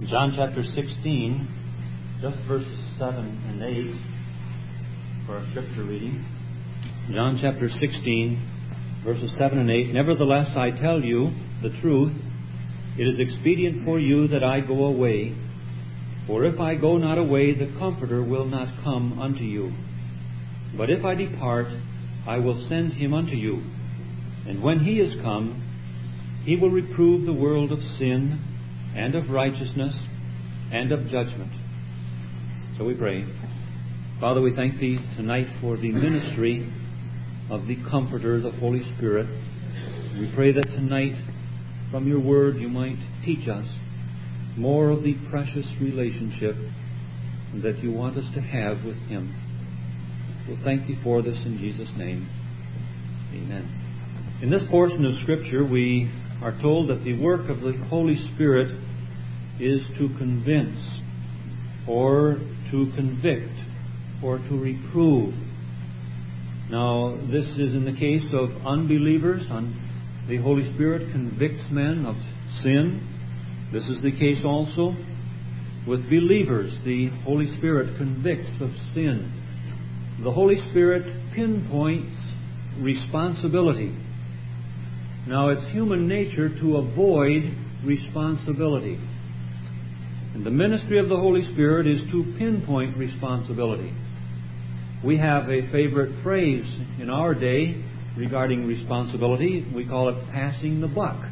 John chapter 16, just verses 7 and 8 for our scripture reading. John chapter 16, verses 7 and 8. Nevertheless, I tell you the truth. It is expedient for you that I go away. For if I go not away, the Comforter will not come unto you. But if I depart, I will send him unto you. And when he is come, he will reprove the world of sin, and of righteousness, and of judgment. So we pray. Father, we thank Thee tonight for the ministry of the Comforter, the Holy Spirit. We pray that tonight, from Your Word, You might teach us more of the precious relationship that You want us to have with Him. We'll thank Thee for this in Jesus' name. Amen. In this portion of Scripture, we are told that the work of the Holy Spirit is to convince, or to convict, or to reprove. Now, this is in the case of unbelievers. The Holy Spirit convicts men of sin. This is the case also with believers. The Holy Spirit convicts of sin. The Holy Spirit pinpoints responsibility. Now, it's human nature to avoid responsibility. And the ministry of the Holy Spirit is to pinpoint responsibility. We have a favorite phrase in our day regarding responsibility. We call it passing the buck.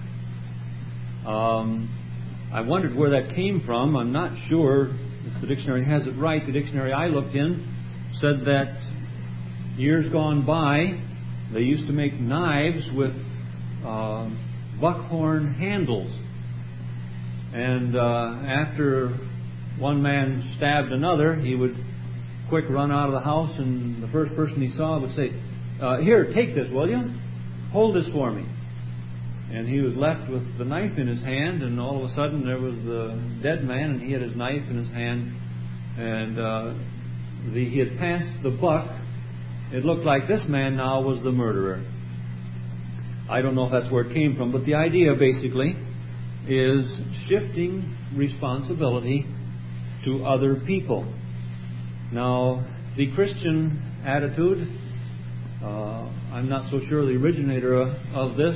I wondered where that came from. I'm not sure if the dictionary has it right. The dictionary I looked in said that years gone by, they used to make knives with buckhorn handles. And after one man stabbed another, he would quick run out of the house, and the first person he saw would say, "Here, take this, will you? Hold this for me." And he was left with the knife in his hand, and all of a sudden there was the dead man, and he had his knife in his hand, and he had passed the buck. It looked like this man now was the murderer. I don't know if that's where it came from, but the idea basically is shifting responsibility to other people. Now, the Christian attitude, I'm not so sure the originator of this,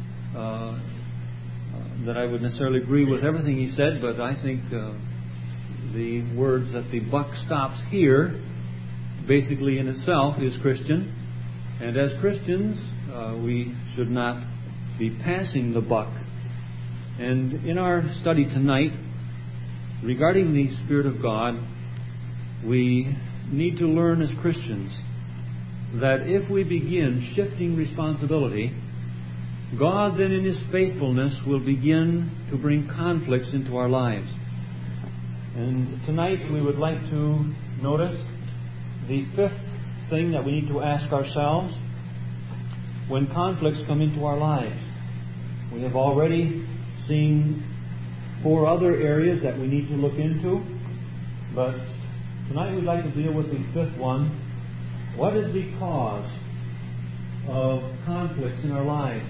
that I would necessarily agree with everything he said, but I think the words that the buck stops here basically in itself is Christian. And as Christians, we should not be passing the buck. And in our study tonight, regarding the Spirit of God, we need to learn as Christians that if we begin shifting responsibility, God then in His faithfulness will begin to bring conflicts into our lives. And tonight we would like to notice the fifth thing that we need to ask ourselves when conflicts come into our lives. We have already seen 4 other areas that we need to look into, but tonight we'd like to deal with the fifth one. What is the cause of conflicts in our lives?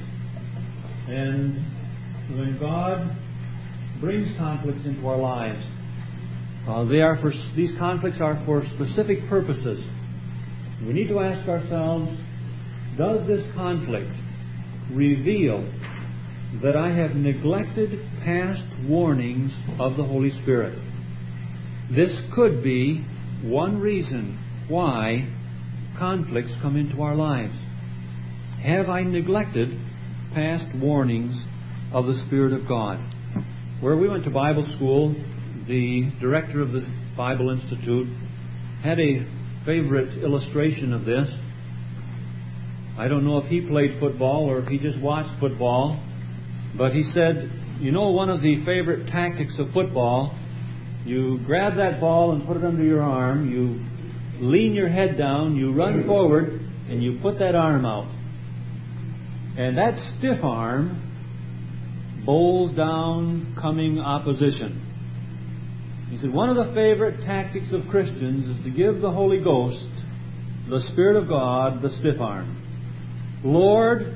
And when God brings conflicts into our lives, these conflicts are for specific purposes. We need to ask ourselves, does this conflict reveal that I have neglected past warnings of the Holy Spirit? This could be one reason why conflicts come into our lives. Have I neglected past warnings of the Spirit of God? Where we went to Bible school, the director of the Bible Institute had a favorite illustration of this. I don't know if he played football or if he just watched football, but he said, you know, one of the favorite tactics of football, you grab that ball and put it under your arm, you lean your head down, you run forward, and you put that arm out. And that stiff arm bowls down coming opposition. He said, one of the favorite tactics of Christians is to give the Holy Ghost, the Spirit of God, the stiff arm. Lord,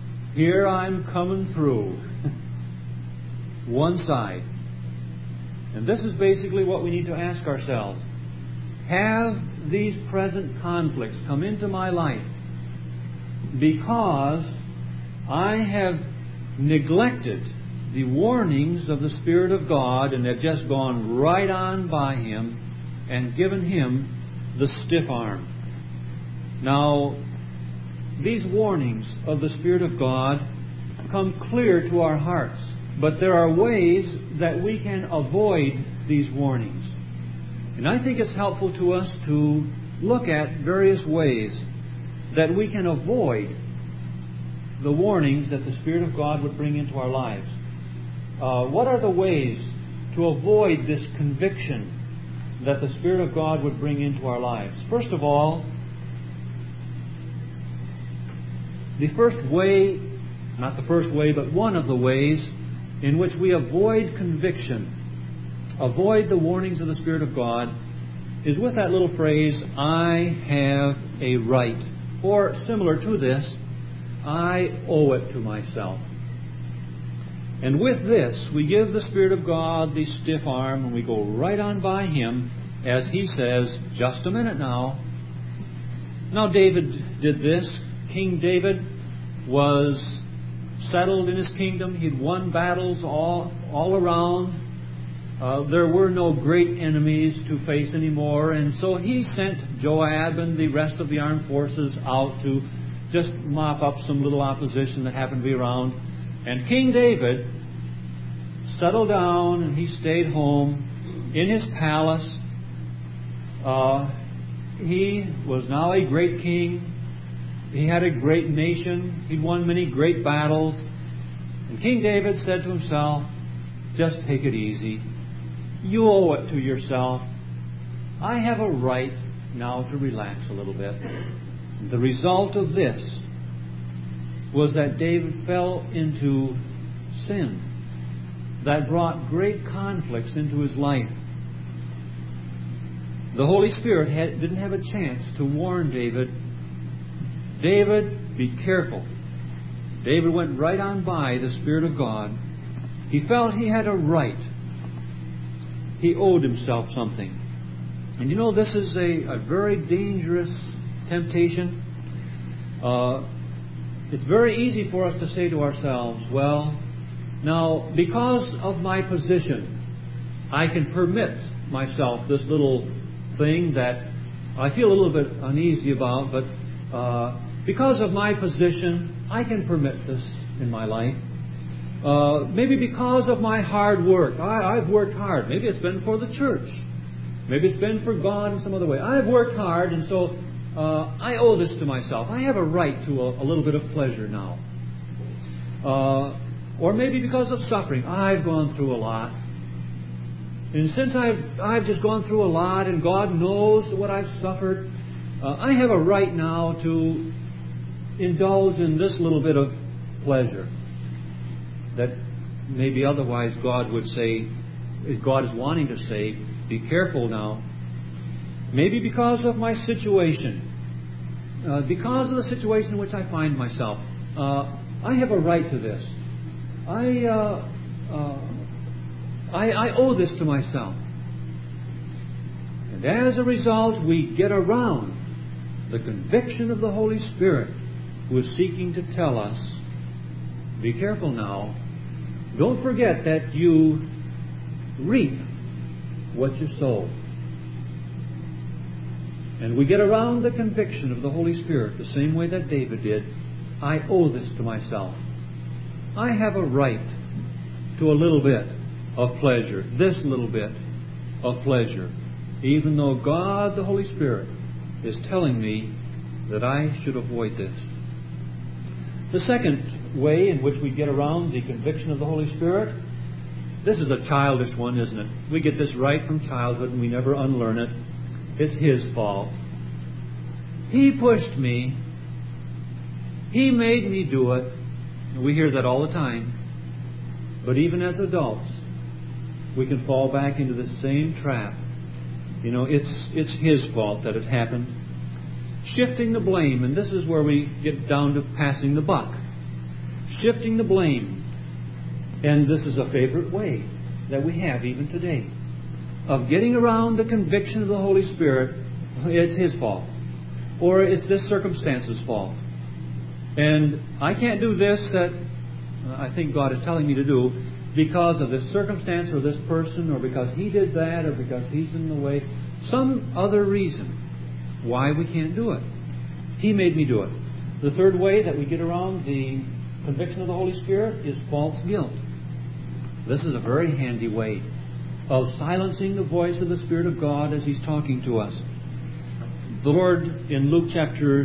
here I'm coming through. One side. And this is basically what we need to ask ourselves. Have these present conflicts come into my life because I have neglected the warnings of the Spirit of God and have just gone right on by Him and given Him the stiff arm? Now, these warnings of the Spirit of God come clear to our hearts, but there are ways that we can avoid these warnings. And I think it's helpful to us to look at various ways that we can avoid the warnings that the Spirit of God would bring into our lives. What are the ways to avoid this conviction that the Spirit of God would bring into our lives? First of all, the first way, not the first way, but one of the ways in which we avoid conviction, avoid the warnings of the Spirit of God, is with that little phrase, I have a right. Or similar to this, I owe it to myself. And with this, we give the Spirit of God the stiff arm and we go right on by Him as He says, just a minute now. Now David did this. King David was settled in his kingdom. He'd won battles all around. There were no great enemies to face anymore. And so he sent Joab and the rest of the armed forces out to just mop up some little opposition that happened to be around. And King David settled down and he stayed home in his palace. He was now a great king. He had a great nation. He'd won many great battles. And King David said to himself, just take it easy. You owe it to yourself. I have a right now to relax a little bit. The result of this was that David fell into sin that brought great conflicts into his life. The Holy Spirit didn't have a chance to warn David, David, be careful. David went right on by the Spirit of God. He felt he had a right. He owed himself something. And you know, this is a very dangerous temptation. It's very easy for us to say to ourselves, well, now, because of my position, I can permit myself this little thing that I feel a little bit uneasy about, but because of my position, I can permit this in my life. Maybe because of my hard work. I've worked hard. Maybe it's been for the church. Maybe it's been for God in some other way. I've worked hard, and so I owe this to myself. I have a right to a little bit of pleasure now. Or maybe because of suffering. I've gone through a lot. And since I've just gone through a lot, and God knows what I've suffered, I have a right now to indulge in this little bit of pleasure that maybe otherwise God would say, God is wanting to say, be careful now. Maybe because of my situation, because of the situation in which I find myself, I have a right to this. I owe this to myself. And as a result, we get around the conviction of the Holy Spirit, who is seeking to tell us, be careful now. Don't forget that you reap what you sow. And we get around the conviction of the Holy Spirit the same way that David did. I owe this to myself. I have a right to a little bit of pleasure, this little bit of pleasure, even though God, the Holy Spirit, is telling me that I should avoid this. The second way in which we get around the conviction of the Holy Spirit, this is a childish one, isn't it? We get this right from childhood and we never unlearn it. It's His fault. He pushed me. He made me do it. We hear that all the time. But even as adults, we can fall back into the same trap. You know, it's His fault that it happened. Shifting the blame, and this is where we get down to passing the buck. Shifting the blame. And this is a favorite way that we have even today. of getting around the conviction of the Holy Spirit, it's his fault. Or it's this circumstance's fault. And I can't do this that I think God is telling me to do because of this circumstance or this person, or because he did that, or because he's in the way. Some other reason why we can't do it. He made me do it. The third way that we get around the conviction of the Holy Spirit is false guilt. This is a very handy way of silencing the voice of the Spirit of God as He's talking to us. The Lord in Luke chapter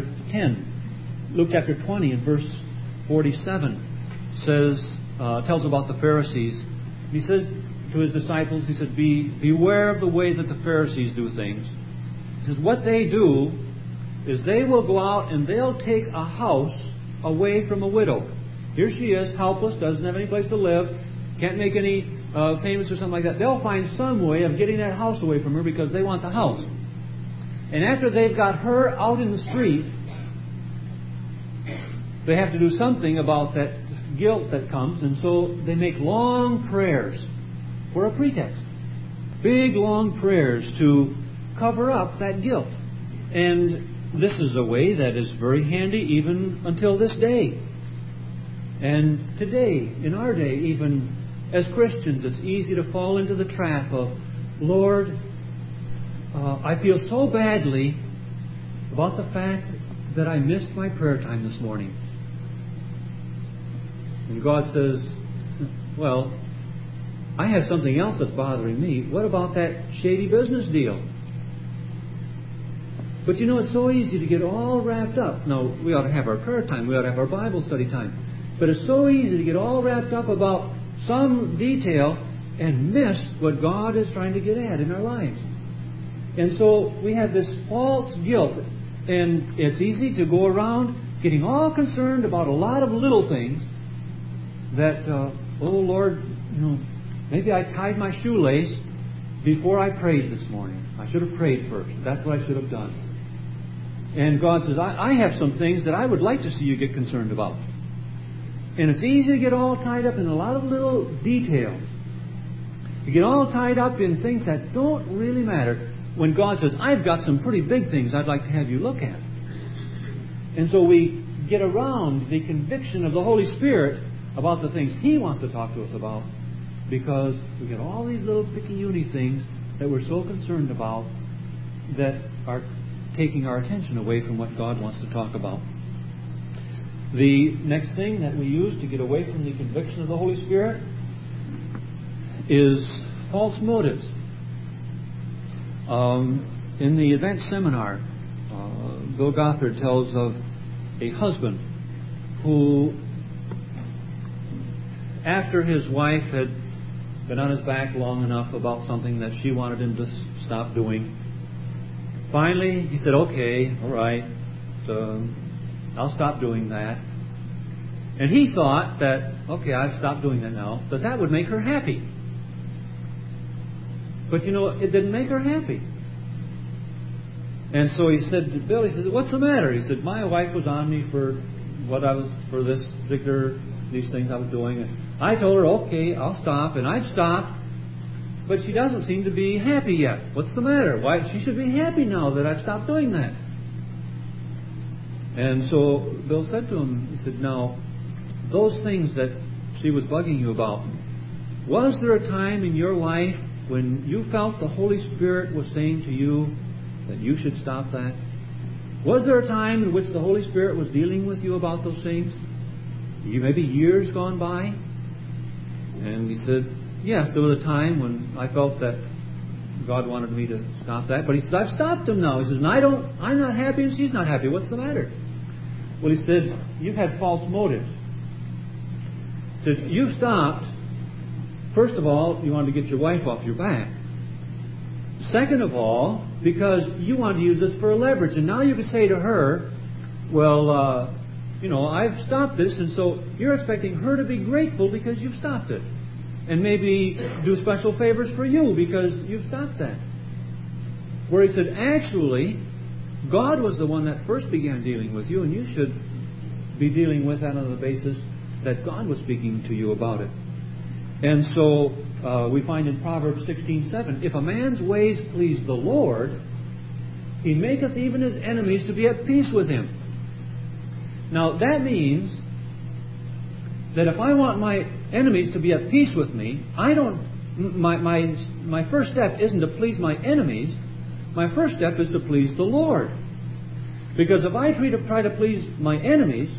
20 and verse 47 tells about the Pharisees. He says to His disciples, He said, beware of the way that the Pharisees do things. He says, what they do is they will go out and they'll take a house away from a widow. Here she is, helpless, doesn't have any place to live, can't make any payments or something like that. They'll find some way of getting that house away from her because they want the house. And after they've got her out in the street, they have to do something about that guilt that comes, and so they make long prayers for a pretext. Big, long prayers to cover up that guilt. And this is a way that is very handy even until this day. And today, in our day, even as Christians, it's easy to fall into the trap of, Lord, I feel so badly about the fact that I missed my prayer time this morning. And God says, well, I have something else that's bothering me. What about that shady business deal? But you know, it's so easy to get all wrapped up. Now, we ought to have our prayer time. We ought to have our Bible study time. But it's so easy to get all wrapped up about some detail and miss what God is trying to get at in our lives. And so we have this false guilt. And it's easy to go around getting all concerned about a lot of little things that, oh Lord, maybe I tied my shoelace before I prayed this morning. I should have prayed first. That's what I should have done. And God says, I have some things that I would like to see you get concerned about. And it's easy to get all tied up in a lot of little details. You get all tied up in things that don't really matter. When God says, I've got some pretty big things I'd like to have you look at. And so we get around the conviction of the Holy Spirit about the things He wants to talk to us about, because we get all these little picky-uni things that we're so concerned about that are taking our attention away from what God wants to talk about. The next thing that we use to get away from the conviction of the Holy Spirit is false motives. In the advanced seminar, Bill Gothard tells of a husband who, after his wife had been on his back long enough about something that she wanted him to stop doing, finally he said, okay, all right, I'll stop doing that. And he thought that, okay, I've stopped doing that now, that would make her happy. But it didn't make her happy. And so he said to Bill, he said, what's the matter? He said, my wife was on me for these things I was doing. And I told her, okay, I'll stop. And I've stopped. But she doesn't seem to be happy yet. What's the matter? Why? She should be happy now that I've stopped doing that. And so Bill said to him, he said, now, those things that she was bugging you about, was there a time in your life when you felt the Holy Spirit was saying to you that you should stop that? Was there a time in which the Holy Spirit was dealing with you about those things? Maybe years gone by? And he said, yes, there was a time when I felt that God wanted me to stop that. But he says, I've stopped him now. He says, and I'm not happy and she's not happy. What's the matter? Well, he said, you've had false motives. He said, you stopped. First of all, you wanted to get your wife off your back. Second of all, because you wanted to use this for a leverage. And now you could say to her, well, I've stopped this, and so you're expecting her to be grateful because you've stopped it. And maybe do special favors for you because you've stopped that. Where he said, actually, God was the one that first began dealing with you, and you should be dealing with that on the basis that God was speaking to you about it. And so we find in Proverbs 16:7, if a man's ways please the Lord, He maketh even his enemies to be at peace with him. Now that means that if I want my enemies to be at peace with me, my first step isn't to please my enemies. My first step is to please the Lord. Because if I try to please my enemies,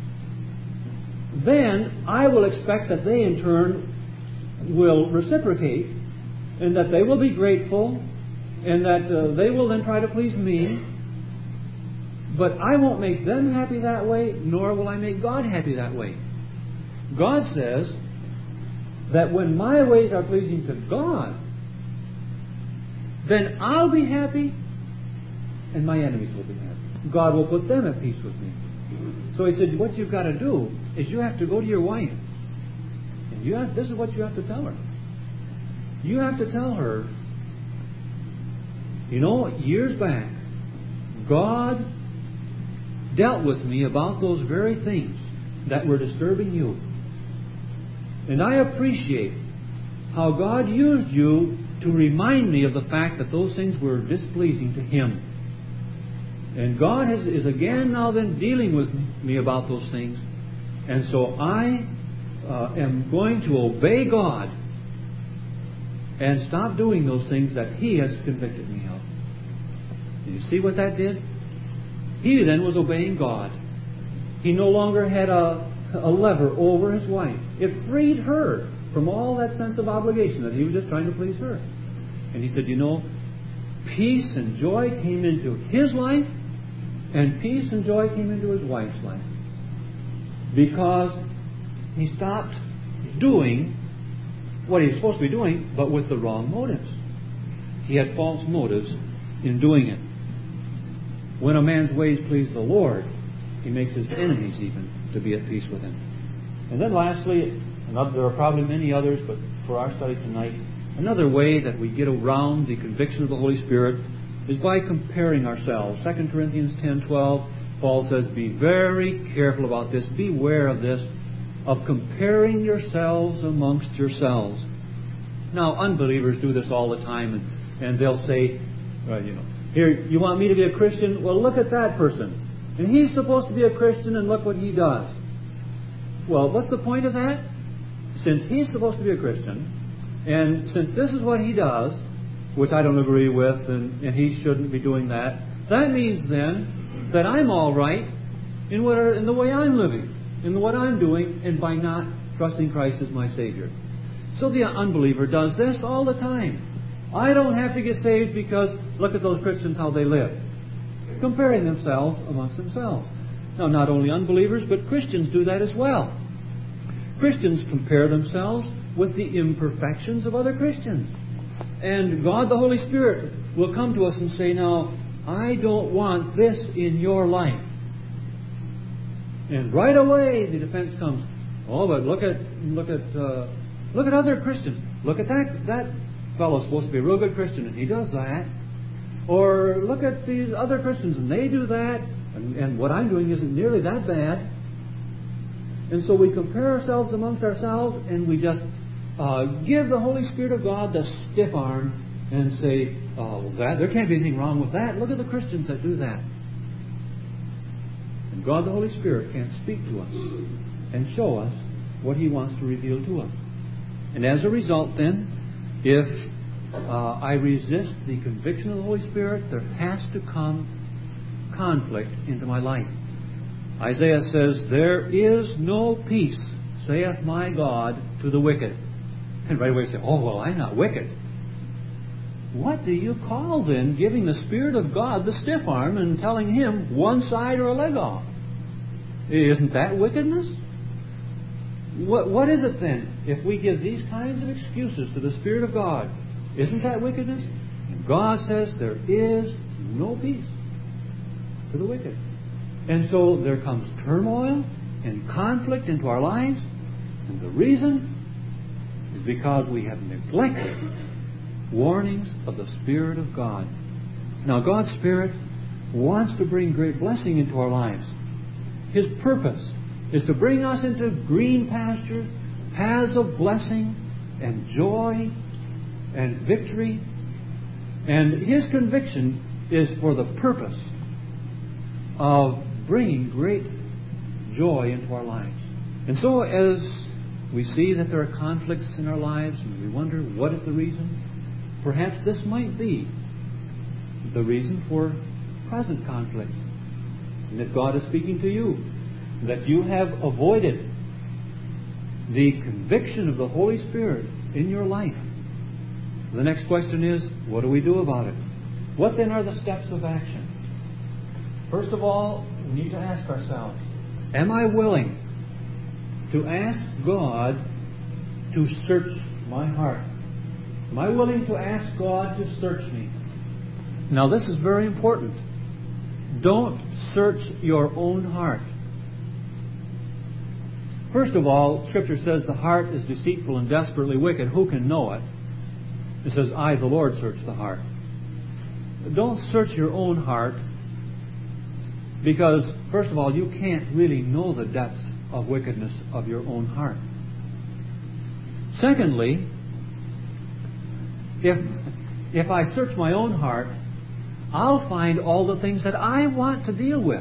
then I will expect that they in turn will reciprocate, and that they will be grateful, and that they will then try to please me. But I won't make them happy that way, nor will I make God happy that way. God says that when my ways are pleasing to God, then I'll be happy, and my enemies will be happy. God will put them at peace with me. So He said, what you've got to do is you have to go to your wife. And this is what you have to tell her. You have to tell her, years back, God dealt with me about those very things that were disturbing you. And I appreciate how God used you to remind me of the fact that those things were displeasing to Him. And God is again now then dealing with me about those things. And so I am going to obey God and stop doing those things that He has convicted me of. Do you see what that did? He then was obeying God. He no longer had a lever over his wife. It freed her from all that sense of obligation that he was just trying to please her. And he said, peace and joy came into his life, and peace and joy came into his wife's life. Because he stopped doing what he was supposed to be doing, but with the wrong motives. He had false motives in doing it. When a man's ways please the Lord, He makes his enemies even to be at peace with him. And then lastly, there are probably many others, but for our study tonight, another way that we get around the conviction of the Holy Spirit is by comparing ourselves. 2 Corinthians 10:12, Paul says, be very careful about this. Beware of this, of comparing yourselves amongst yourselves. Now, unbelievers do this all the time, and they'll say, here, you want me to be a Christian? Well, look at that person. And he's supposed to be a Christian, and look what he does. Well, what's the point of that? Since he's supposed to be a Christian, and since this is what he does, which I don't agree with, and he shouldn't be doing that, that means then that I'm all right in the way I'm living, in what I'm doing, and by not trusting Christ as my Savior. So the unbeliever does this all the time. I don't have to get saved because look at those Christians, how they live. Comparing themselves amongst themselves. Now, not only unbelievers, but Christians do that as well. Christians compare themselves with the imperfections of other Christians. And God, the Holy Spirit, will come to us and say, now, I don't want this in your life. And right away the defense comes, oh, but look at other Christians. Look at that fellow's supposed to be a real good Christian, and he does that. Or look at these other Christians, and they do that, and what I'm doing isn't nearly that bad. And so we compare ourselves amongst ourselves, and we just give the Holy Spirit of God the stiff arm and say, there can't be anything wrong with that. Look at the Christians that do that. And God, the Holy Spirit, can't speak to us and show us what He wants to reveal to us. And as a result, then, if I resist the conviction of the Holy Spirit, there has to come conflict into my life. Isaiah says, there is no peace, saith my God, to the wicked. And right away you say, oh, well, I'm not wicked. What do you call then giving the Spirit of God the stiff arm and telling Him one side or a leg off? Isn't that wickedness? What is it then if we give these kinds of excuses to the Spirit of God? Isn't that wickedness? And God says there is no peace to the wicked. And so there comes turmoil and conflict into our lives. And the reason is because we have neglected warnings of the Spirit of God. Now, God's Spirit wants to bring great blessing into our lives. His purpose is to bring us into green pastures, paths of blessing, and joy and victory. And His conviction is for the purpose of bringing great joy into our lives. And so as we see that there are conflicts in our lives and we wonder, what is the reason? Perhaps this might be the reason for present conflict. And if God is speaking to you, that you have avoided the conviction of the Holy Spirit in your life, the next question is, what do we do about it? What then are the steps of action? First of all, we need to ask ourselves, am I willing to ask God to search my heart? Am I willing to ask God to search me? Now, this is very important. Don't search your own heart. First of all, Scripture says the heart is deceitful and desperately wicked. Who can know it? It says, I, the Lord, search the heart. Don't search your own heart because, first of all, you can't really know the depths of wickedness of your own heart. Secondly, if I search my own heart, I'll find all the things that I want to deal with.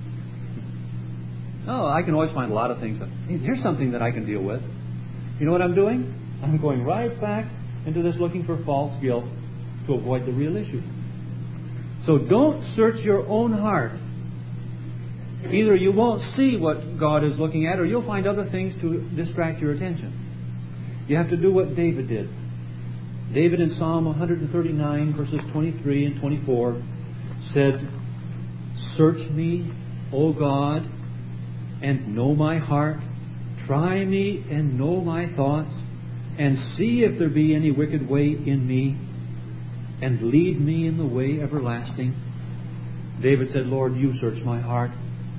Oh, I can always find a lot of things. Hey, here's something that I can deal with. You know what I'm doing? I'm going right back into this looking for false guilt to avoid the real issue. So don't search your own heart. Either you won't see what God is looking at, or you'll find other things to distract your attention. You have to do what David did. David in Psalm 139, verses 23 and 24, said, Search me, O God, and know my heart. Try me and know my thoughts, and see if there be any wicked way in me, and lead me in the way everlasting. David said, Lord, you search my heart.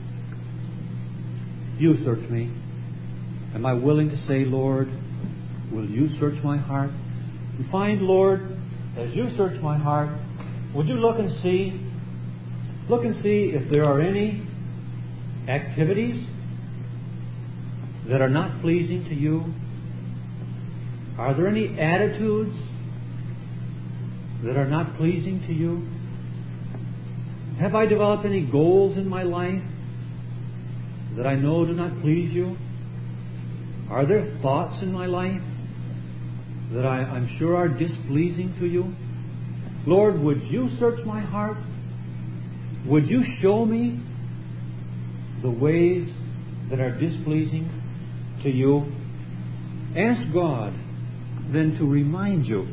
You search me. Am I willing to say, Lord, will you search my heart? And find, Lord, as you search my heart, would you look and see if there are any activities that are not pleasing to you? Are there any attitudes that are not pleasing to you? Have I developed any goals in my life that I know do not please you? Are there thoughts in my life that I'm sure are displeasing to you? Lord, would you search my heart? Would you show me the ways that are displeasing to you? Ask God then to remind you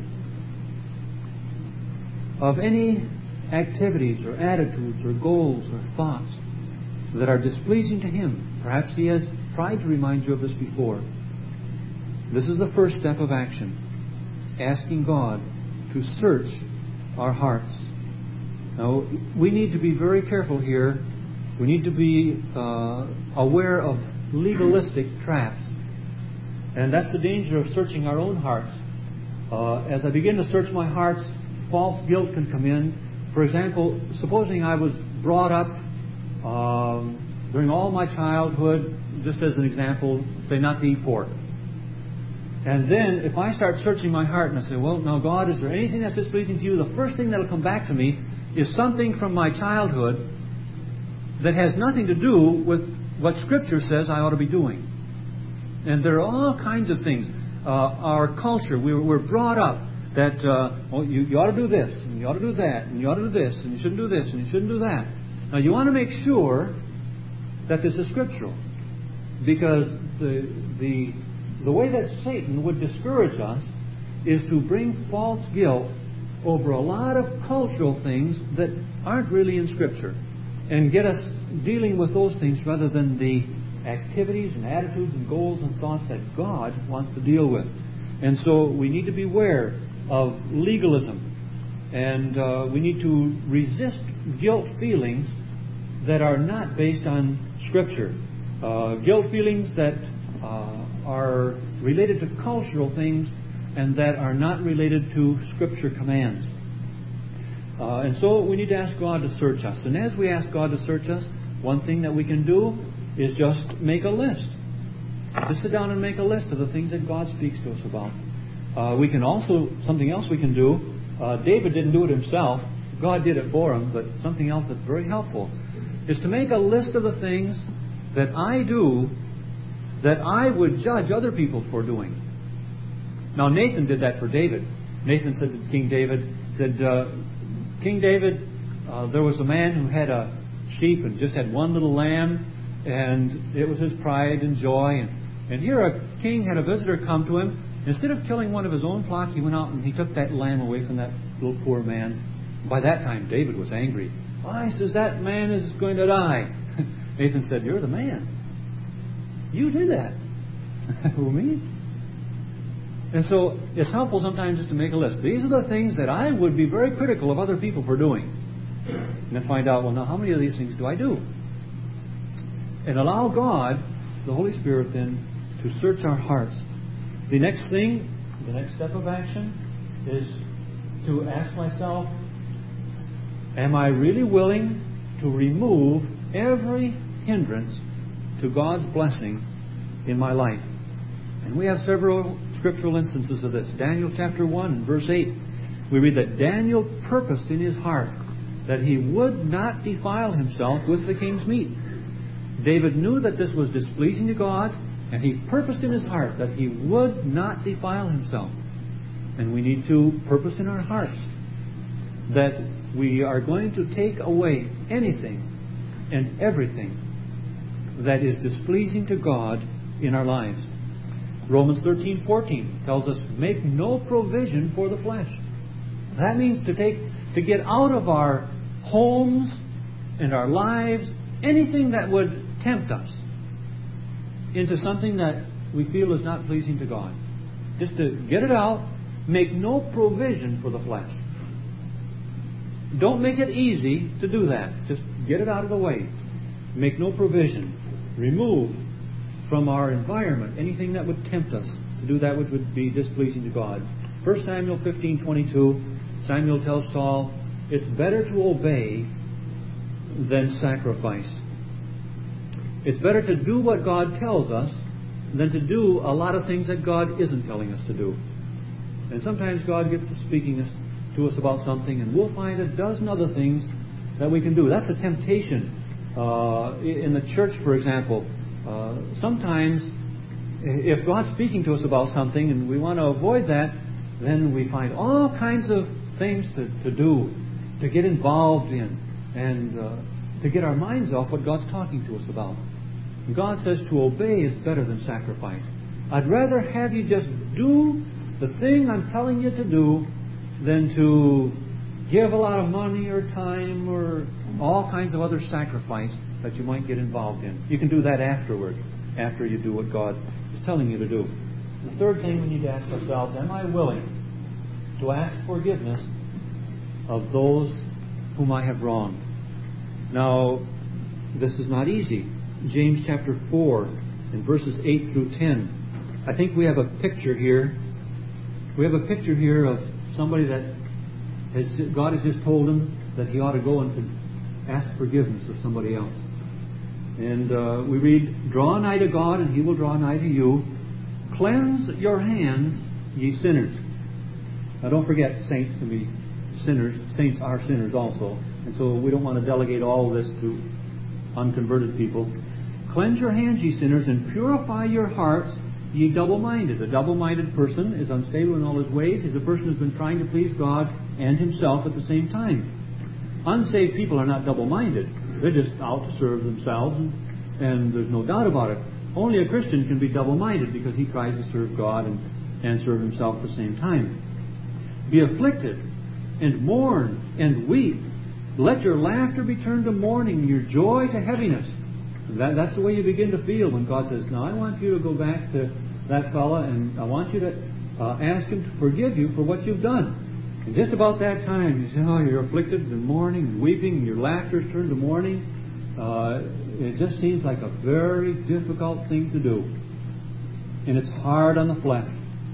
of any activities or attitudes or goals or thoughts that are displeasing to Him. Perhaps He has tried to remind you of this before. This is the first step of action. Asking God to search our hearts. Now, we need to be very careful here. We need to be aware of legalistic traps. And that's the danger of searching our own hearts. As I begin to search my hearts, false guilt can come in. For example, supposing I was brought up during all my childhood, just as an example, say not to eat pork. And then if I start searching my heart and I say, well, now God, is there anything that's displeasing to you? The first thing that will come back to me is something from my childhood that has nothing to do with what Scripture says I ought to be doing. And there are all kinds of things. Our culture, we're brought up that you ought to do this, and you ought to do that, and you ought to do this, and you shouldn't do this, and you shouldn't do that. Now you want to make sure that this is scriptural, because the way that Satan would discourage us is to bring false guilt over a lot of cultural things that aren't really in Scripture, and get us dealing with those things rather than the activities and attitudes and goals and thoughts that God wants to deal with. And so we need to beware of legalism, and we need to resist guilt feelings that are not based on Scripture. Guilt feelings that are related to cultural things and that are not related to Scripture commands. And so we need to ask God to search us. And as we ask God to search us, one thing that we can do is just make a list. Just sit down and make a list of the things that God speaks to us about. We can also, something else we can do, David didn't do it himself. God did it for him, but something else that's very helpful is to make a list of the things that I do that I would judge other people for doing. Now Nathan did that for David. Nathan said to King David, King David, there was a man who had a sheep and just had one little lamb, and it was his pride and joy. And here a king had a visitor come to him. Instead of killing one of his own flock, he went out and he took that lamb away from that little poor man. By that time, David was angry. Why, he says, that man is going to die. Nathan said, you're the man. You did that. Who, me? And so it's helpful sometimes just to make a list. These are the things that I would be very critical of other people for doing. And then find out, well, now how many of these things do I do? And allow God, the Holy Spirit, then, to search our hearts. The next thing, the next step of action is to ask myself, am I really willing to remove every hindrance to God's blessing in my life? And we have several scriptural instances of this. Daniel chapter 1, verse 8. We read that Daniel purposed in his heart that he would not defile himself with the king's meat. David knew that this was displeasing to God, and he purposed in his heart that he would not defile himself. And we need to purpose in our hearts that we are going to take away anything and everything that is displeasing to God in our lives. Romans 13:14 tells us, make no provision for the flesh. That means to get out of our homes and our lives anything that would tempt us into something that we feel is not pleasing to God. Just to get it out, make no provision for the flesh. Don't make it easy to do that. Just get it out of the way. Make no provision. Remove from our environment anything that would tempt us to do that which would be displeasing to God. 1 Samuel 15:22, Samuel tells Saul, it's better to obey than sacrifice. It's better to do what God tells us than to do a lot of things that God isn't telling us to do. And sometimes God gets to speaking to us about something, and we'll find a dozen other things that we can do. That's a temptation. In the church, for example, sometimes if God's speaking to us about something and we want to avoid that, then we find all kinds of things to do, to get involved in, and to get our minds off what God's talking to us about. And God says to obey is better than sacrifice. I'd rather have you just do the thing I'm telling you to do than to give a lot of money or time or all kinds of other sacrifice that you might get involved in. You can do that afterwards, after you do what God is telling you to do. The third thing we need to ask ourselves, am I willing to ask forgiveness of those whom I have wronged? Now, this is not easy. James chapter 4 and verses 8 through 10. I think we have a picture here. We have a picture here of somebody that God has just told him that he ought to go and ask forgiveness of somebody else. And we read, draw nigh to God and He will draw nigh to you. Cleanse your hands, ye sinners. Now don't forget, saints can be sinners. Saints are sinners also. And so we don't want to delegate all this to unconverted people. Cleanse your hands, ye sinners, and purify your hearts, ye double-minded. A double-minded person is unstable in all his ways. He's a person who's been trying to please God and himself at the same time. Unsaved people are not double-minded. They're just out to serve themselves, and there's no doubt about it. Only a Christian can be double-minded because he tries to serve God and serve himself at the same time. Be afflicted, and mourn, and weep. Let your laughter be turned to mourning, and your joy to heaviness. That's the way you begin to feel when God says, now I want you to go back to that fella, and I want you to ask him to forgive you for what you've done. And just about that time, you say, oh, you're afflicted and mourning and weeping, and your laughter's turned to mourning. It just seems like a very difficult thing to do. And it's hard on the flesh.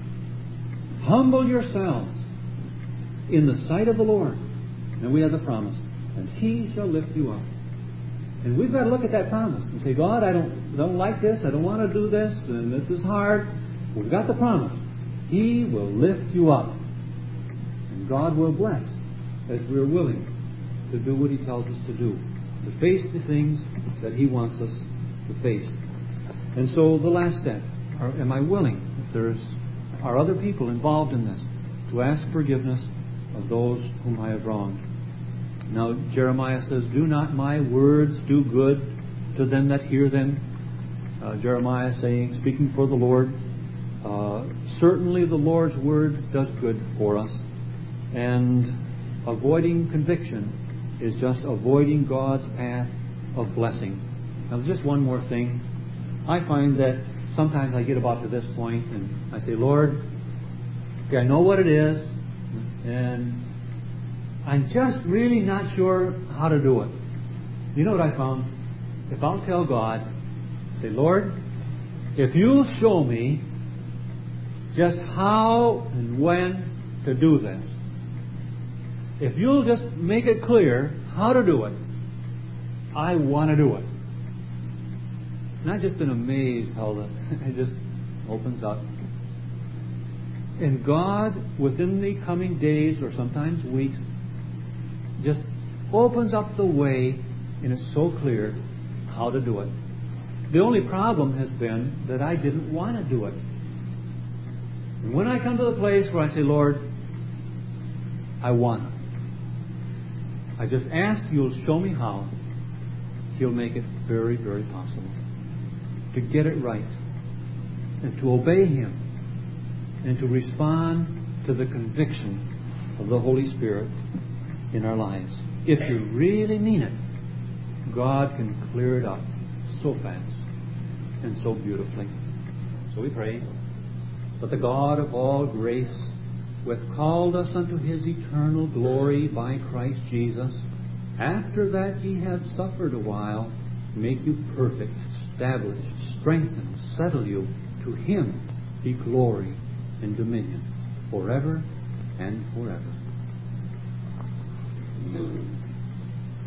Humble yourselves in the sight of the Lord. And we have the promise. And He shall lift you up. And we've got to look at that promise and say, God, I don't like this. I don't want to do this. And this is hard. We've got the promise. He will lift you up. And God will bless as we're willing to do what He tells us to do, to face the things that He wants us to face. And so the last step, am I willing, if there are other people involved in this, to ask forgiveness of those whom I have wronged? Now Jeremiah says, do not my words do good to them that hear them? Jeremiah saying, speaking for the Lord, certainly the Lord's word does good for us. And avoiding conviction is just avoiding God's path of blessing. Now there's just one more thing. I find that sometimes I get about to this point and I say, Lord, okay, I know what it is, and I'm just really not sure how to do it. You know what I found? If I'll tell God, say, Lord, if you'll show me just how and when to do this, if you'll just make it clear how to do it, I want to do it. And I've just been amazed how it just opens up. And God, within the coming days or sometimes weeks, just opens up the way, and it's so clear how to do it. The only problem has been that I didn't want to do it. And when I come to the place where I say, Lord, I want it, I just ask you'll show me how, He'll make it very, very possible to get it right and to obey Him and to respond to the conviction of the Holy Spirit in our lives. If you really mean it, God can clear it up so fast and so beautifully. So we pray. But the God of all grace, who hath called us unto His eternal glory by Christ Jesus, after that ye have suffered a while, make you perfect, establish, strengthen, settle you. To Him be glory and dominion forever and forever. Amen.